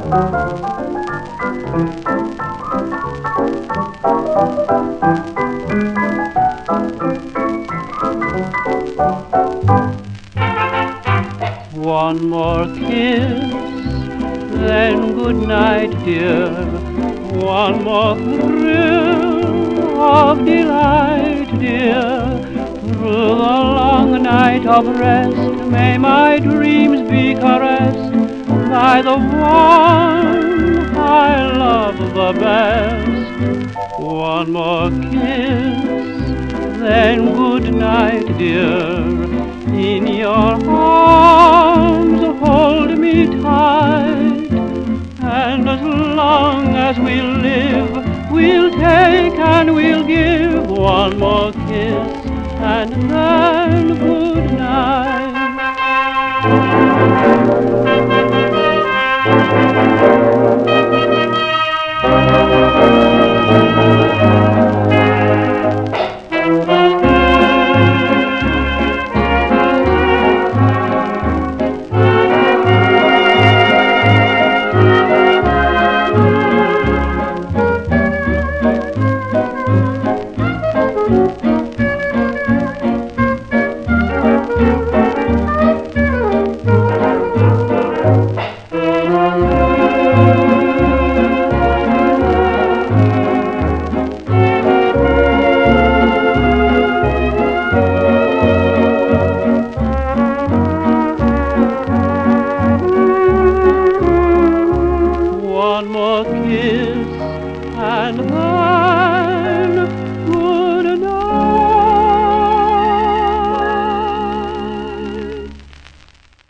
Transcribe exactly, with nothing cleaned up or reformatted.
One more kiss, then good night, dear. One more thrill of delight, dear. Through the long night of rest, may my dreams be caressed by the one I love the best. One more kiss, then good night, dear. In your arms hold me tight, and as long as we live, we'll take and we'll give one more kiss, and then good